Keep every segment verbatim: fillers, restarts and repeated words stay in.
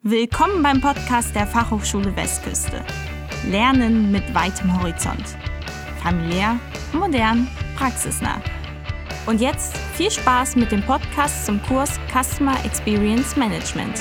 Willkommen beim Podcast der Fachhochschule Westküste. Lernen mit weitem Horizont. Familiär, modern, praxisnah. Und jetzt viel Spaß mit dem Podcast zum Kurs Customer Experience Management.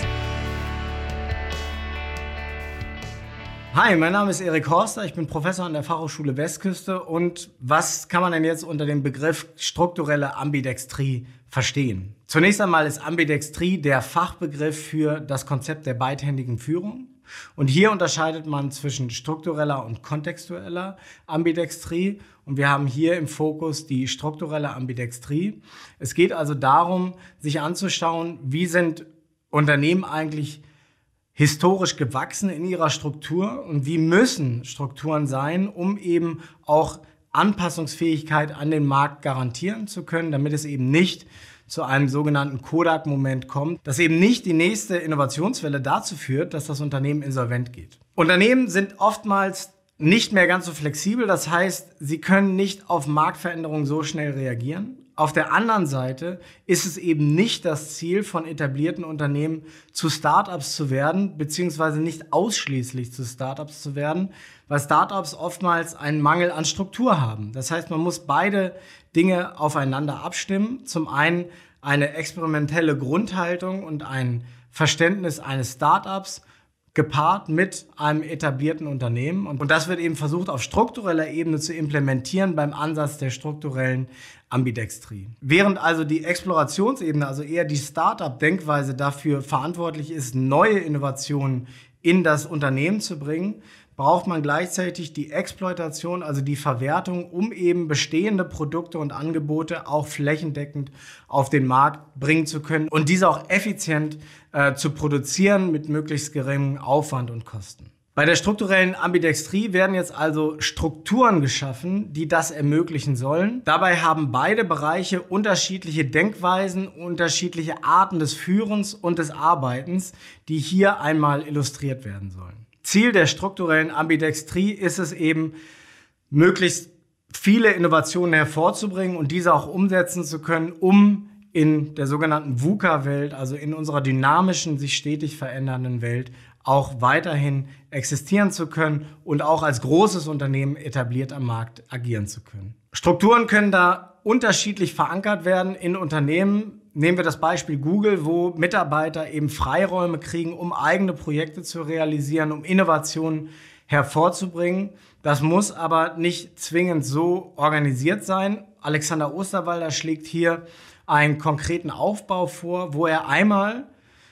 Hi, mein Name ist Erik Horster, ich bin Professor an der Fachhochschule Westküste. Und was kann man denn jetzt unter dem Begriff strukturelle Ambidextrie verstehen? Zunächst einmal ist Ambidextrie der Fachbegriff für das Konzept der beidhändigen Führung. Und hier unterscheidet man zwischen struktureller und kontextueller Ambidextrie. Und wir haben hier im Fokus die strukturelle Ambidextrie. Es geht also darum, sich anzuschauen, wie sind Unternehmen eigentlich historisch gewachsen in ihrer Struktur und wie müssen Strukturen sein, um eben auch Anpassungsfähigkeit an den Markt garantieren zu können, damit es eben nicht zu einem sogenannten Kodak-Moment kommt, dass eben nicht die nächste Innovationswelle dazu führt, dass das Unternehmen insolvent geht. Unternehmen sind oftmals nicht mehr ganz so flexibel, das heißt, sie können nicht auf Marktveränderungen so schnell reagieren. Auf der anderen Seite ist es eben nicht das Ziel von etablierten Unternehmen, zu Startups zu werden, beziehungsweise nicht ausschließlich zu Startups zu werden, weil Startups oftmals einen Mangel an Struktur haben. Das heißt, man muss beide Dinge aufeinander abstimmen. Zum einen eine experimentelle Grundhaltung und ein Verständnis eines Startups gepaart mit einem etablierten Unternehmen. Und das wird eben versucht, auf struktureller Ebene zu implementieren beim Ansatz der strukturellen Ambidextrie. Während also die Explorationsebene, also eher die Startup-Denkweise dafür verantwortlich ist, neue Innovationen in das Unternehmen zu bringen, braucht man gleichzeitig die Exploitation, also die Verwertung, um eben bestehende Produkte und Angebote auch flächendeckend auf den Markt bringen zu können und diese auch effizient äh, zu produzieren mit möglichst geringem Aufwand und Kosten. Bei der strukturellen Ambidextrie werden jetzt also Strukturen geschaffen, die das ermöglichen sollen. Dabei haben beide Bereiche unterschiedliche Denkweisen, unterschiedliche Arten des Führens und des Arbeitens, die hier einmal illustriert werden sollen. Ziel der strukturellen Ambidextrie ist es eben, möglichst viele Innovationen hervorzubringen und diese auch umsetzen zu können, um in der sogenannten VUCA-Welt, also in unserer dynamischen, sich stetig verändernden Welt, auch weiterhin existieren zu können und auch als großes Unternehmen etabliert am Markt agieren zu können. Strukturen können da unterschiedlich verankert werden in Unternehmen. Nehmen wir das Beispiel Google, wo Mitarbeiter eben Freiräume kriegen, um eigene Projekte zu realisieren, um Innovationen hervorzubringen. Das muss aber nicht zwingend so organisiert sein. Alexander Osterwalder schlägt hier einen konkreten Aufbau vor, wo er einmal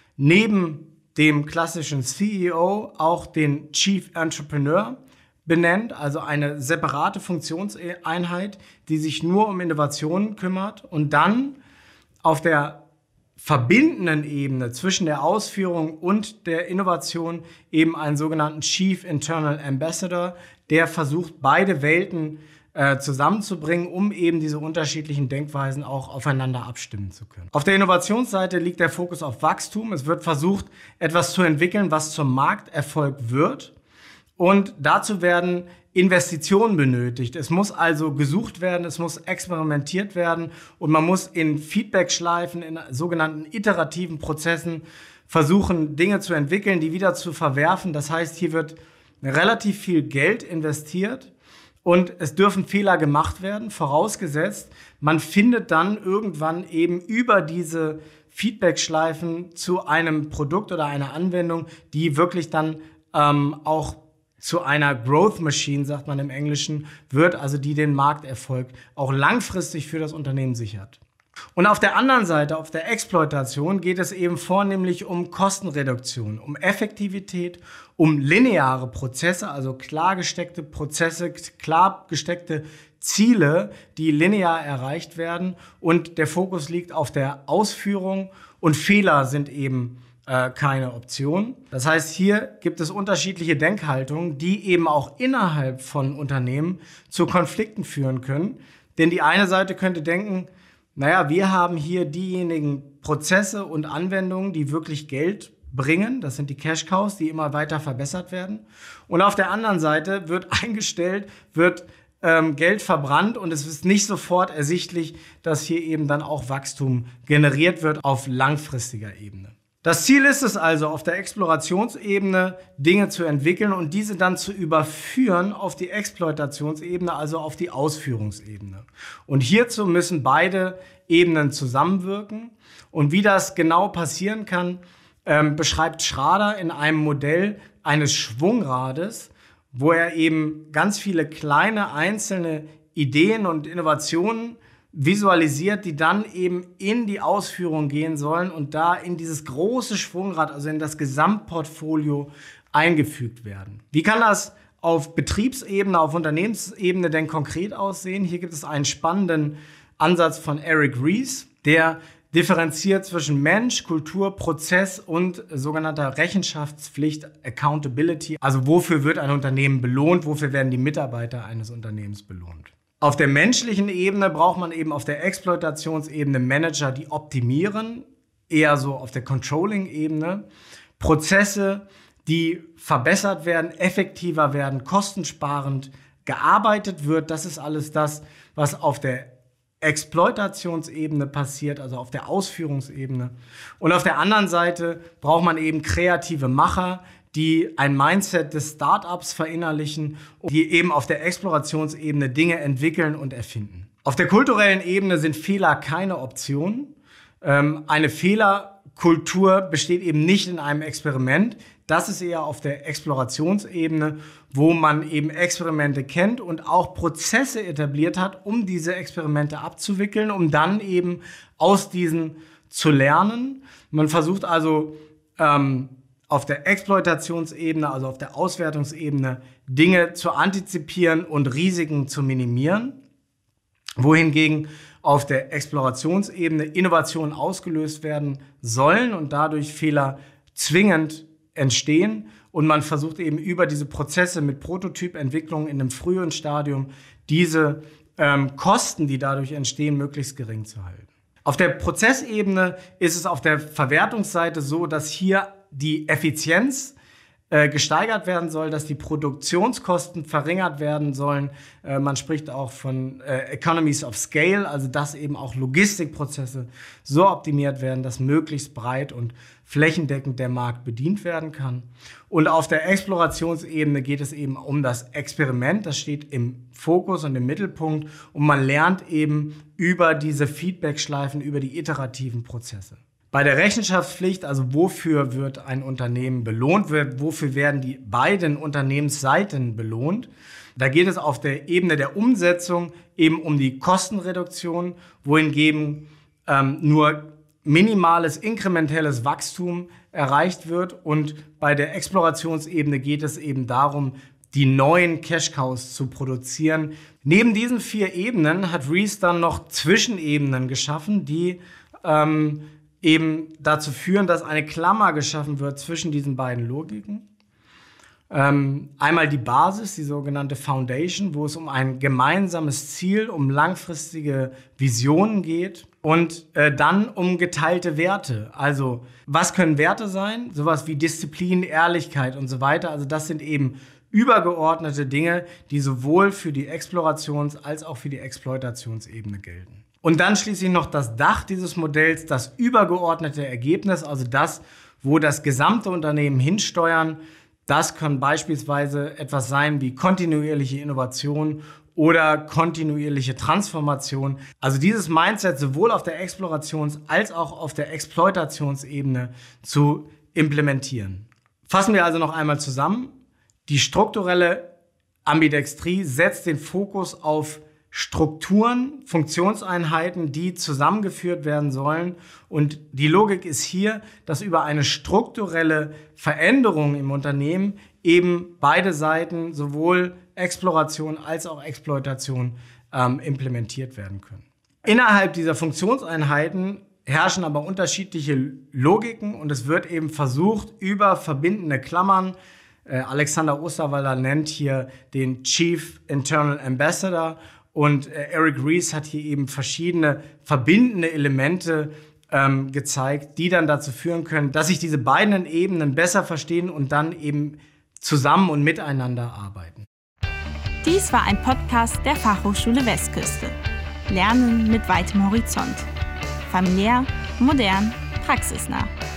neben dem klassischen C E O auch den Chief Entrepreneur benennt, also eine separate Funktionseinheit, die sich nur um Innovationen kümmert und dann auf der verbindenden Ebene zwischen der Ausführung und der Innovation eben einen sogenannten Chief Internal Ambassador, der versucht, beide Welten äh, zusammenzubringen, um eben diese unterschiedlichen Denkweisen auch aufeinander abstimmen zu können. Auf der Innovationsseite liegt der Fokus auf Wachstum. Es wird versucht, etwas zu entwickeln, was zum Markterfolg wird. Und dazu werden Investitionen benötigt. Es muss also gesucht werden, es muss experimentiert werden und man muss in Feedback-Schleifen, in sogenannten iterativen Prozessen versuchen, Dinge zu entwickeln, die wieder zu verwerfen. Das heißt, hier wird relativ viel Geld investiert und es dürfen Fehler gemacht werden, vorausgesetzt, man findet dann irgendwann eben über diese Feedback-Schleifen zu einem Produkt oder einer Anwendung, die wirklich dann ähm, auch zu einer Growth Machine, sagt man im Englischen, wird, also die den Markterfolg auch langfristig für das Unternehmen sichert. Und auf der anderen Seite, auf der Exploitation, geht es eben vornehmlich um Kostenreduktion, um Effektivität, um lineare Prozesse, also klar gesteckte Prozesse, klar gesteckte Ziele, die linear erreicht werden. Und der Fokus liegt auf der Ausführung und Fehler sind eben äh, keine Option. Das heißt, hier gibt es unterschiedliche Denkhaltungen, die eben auch innerhalb von Unternehmen zu Konflikten führen können. Denn die eine Seite könnte denken, naja, wir haben hier diejenigen Prozesse und Anwendungen, die wirklich Geld bringen. Das sind die Cash Cows, die immer weiter verbessert werden. Und auf der anderen Seite wird eingestellt, wird ähm, Geld verbrannt und es ist nicht sofort ersichtlich, dass hier eben dann auch Wachstum generiert wird auf langfristiger Ebene. Das Ziel ist es also, auf der Explorationsebene Dinge zu entwickeln und diese dann zu überführen auf die Exploitationsebene, also auf die Ausführungsebene. Und hierzu müssen beide Ebenen zusammenwirken. Und wie das genau passieren kann, ähm, beschreibt Schrader in einem Modell eines Schwungrades, wo er eben ganz viele kleine einzelne Ideen und Innovationen visualisiert, die dann eben in die Ausführung gehen sollen und da in dieses große Schwungrad, also in das Gesamtportfolio eingefügt werden. Wie kann das auf Betriebsebene, auf Unternehmensebene denn konkret aussehen? Hier gibt es einen spannenden Ansatz von Eric Ries, der differenziert zwischen Mensch, Kultur, Prozess und sogenannter Rechenschaftspflicht, Accountability. Also wofür wird ein Unternehmen belohnt, wofür werden die Mitarbeiter eines Unternehmens belohnt? Auf der menschlichen Ebene braucht man eben auf der Exploitationsebene Manager, die optimieren, eher so auf der Controlling-Ebene. Prozesse, die verbessert werden, effektiver werden, kostensparend gearbeitet wird. Das ist alles das, was auf der Exploitationsebene passiert, also auf der Ausführungsebene. Und auf der anderen Seite braucht man eben kreative Macher, die ein Mindset des Startups verinnerlichen und die eben auf der Explorationsebene Dinge entwickeln und erfinden. Auf der kulturellen Ebene sind Fehler keine Option. Ähm, eine Fehlerkultur besteht eben nicht in einem Experiment. Das ist eher auf der Explorationsebene, wo man eben Experimente kennt und auch Prozesse etabliert hat, um diese Experimente abzuwickeln, um dann eben aus diesen zu lernen. Man versucht also ähm, auf der Exploitationsebene, also auf der Auswertungsebene, Dinge zu antizipieren und Risiken zu minimieren, wohingegen auf der Explorationsebene Innovationen ausgelöst werden sollen und dadurch Fehler zwingend entstehen. Und man versucht eben über diese Prozesse mit Prototypentwicklung in einem frühen Stadium diese ähm, Kosten, die dadurch entstehen, möglichst gering zu halten. Auf der Prozessebene ist es auf der Verwertungsseite so, dass hier die Effizienz äh, gesteigert werden soll, dass die Produktionskosten verringert werden sollen. Äh, man spricht auch von äh, Economies of Scale, also dass eben auch Logistikprozesse so optimiert werden, dass möglichst breit und flächendeckend der Markt bedient werden kann. Und auf der Explorationsebene geht es eben um das Experiment, das steht im Fokus und im Mittelpunkt und man lernt eben über diese Feedbackschleifen, über die iterativen Prozesse. Bei der Rechenschaftspflicht, also wofür wird ein Unternehmen belohnt, wofür werden die beiden Unternehmensseiten belohnt, da geht es auf der Ebene der Umsetzung eben um die Kostenreduktion, wohingegen ähm, nur minimales, inkrementelles Wachstum erreicht wird. Und bei der Explorationsebene geht es eben darum, die neuen Cash-Cows zu produzieren. Neben diesen vier Ebenen hat Ries dann noch Zwischenebenen geschaffen, die ähm, eben dazu führen, dass eine Klammer geschaffen wird zwischen diesen beiden Logiken. Ähm, einmal die Basis, die sogenannte Foundation, wo es um ein gemeinsames Ziel, um langfristige Visionen geht. Und äh, dann um geteilte Werte. Also was können Werte sein? Sowas wie Disziplin, Ehrlichkeit und so weiter. Also das sind eben übergeordnete Dinge, die sowohl für die Explorations- als auch für die Exploitationsebene gelten. Und dann schließlich noch das Dach dieses Modells, das übergeordnete Ergebnis, also das, wo das gesamte Unternehmen hinsteuern. Das kann beispielsweise etwas sein wie kontinuierliche Innovation oder kontinuierliche Transformation. Also dieses Mindset sowohl auf der Explorations- als auch auf der Exploitationsebene zu implementieren. Fassen wir also noch einmal zusammen. Die strukturelle Ambidextrie setzt den Fokus auf Strukturen, Funktionseinheiten, die zusammengeführt werden sollen. Und die Logik ist hier, dass über eine strukturelle Veränderung im Unternehmen eben beide Seiten, sowohl Exploration als auch Exploitation, ähm, implementiert werden können. Innerhalb dieser Funktionseinheiten herrschen aber unterschiedliche Logiken und es wird eben versucht, über verbindende Klammern, äh, Alexander Osterwalder nennt hier den Chief Internal Ambassador, und äh, Eric Ries hat hier eben verschiedene verbindende Elemente ähm, gezeigt, die dann dazu führen können, dass sich diese beiden Ebenen besser verstehen und dann eben zusammen und miteinander arbeiten. Dies war ein Podcast der Fachhochschule Westküste. Lernen mit weitem Horizont. Familiär, modern, praxisnah.